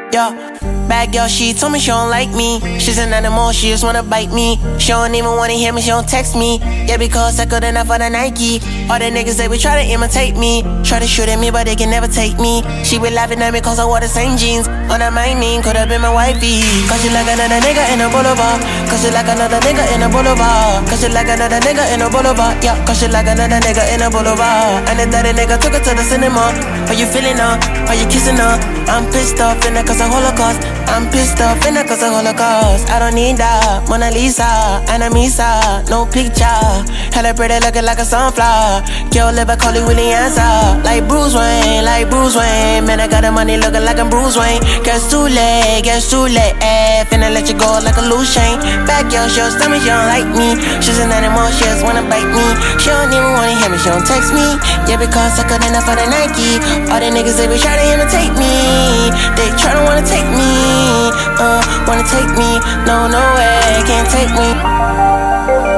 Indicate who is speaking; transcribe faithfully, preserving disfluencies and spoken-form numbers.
Speaker 1: Yeah, bad girl, she told me she don't like me. She's an animal, she just wanna bite me. She don't even wanna hear me, she don't text me. Yeah, because I good enough for the Nike. All the niggas, they be try to imitate me. Try to shoot at me, but they can never take me. She be laughing at me cause I wore the same jeans. On that mind mean, could've been my wifey. Cause she like another nigga in a boulevard. Cause she like another nigga in a boulevard. Cause she like another nigga in a boulevard. Yeah, cause she like another nigga in a boulevard. And if that nigga took her to the cinema. Are you feeling her? Are you kissing her? I'm pissed off in that cause of Holocaust. I'm pissed off in that cause of Holocaust. I don't need that Mona Lisa, Anamisa, no picture. Hella pretty looking like a sunflower. Girl, live a Collie Williamsa. Like Bruce Wayne, like Bruce Wayne. Man, I got the money looking like I'm Bruce Wayne. Guess too late, guess too late. Eh, finna let you go like a loose chain. Back girl, she'll tell me she don't like me. She's an animal, she just wanna bite me. She don't even wanna hear me, she don't text me. Yeah, because I couldn't afford the Nike. All the niggas, they be try to imitate me. They try to wanna take me. Uh, wanna take me. No, no way, can't take me.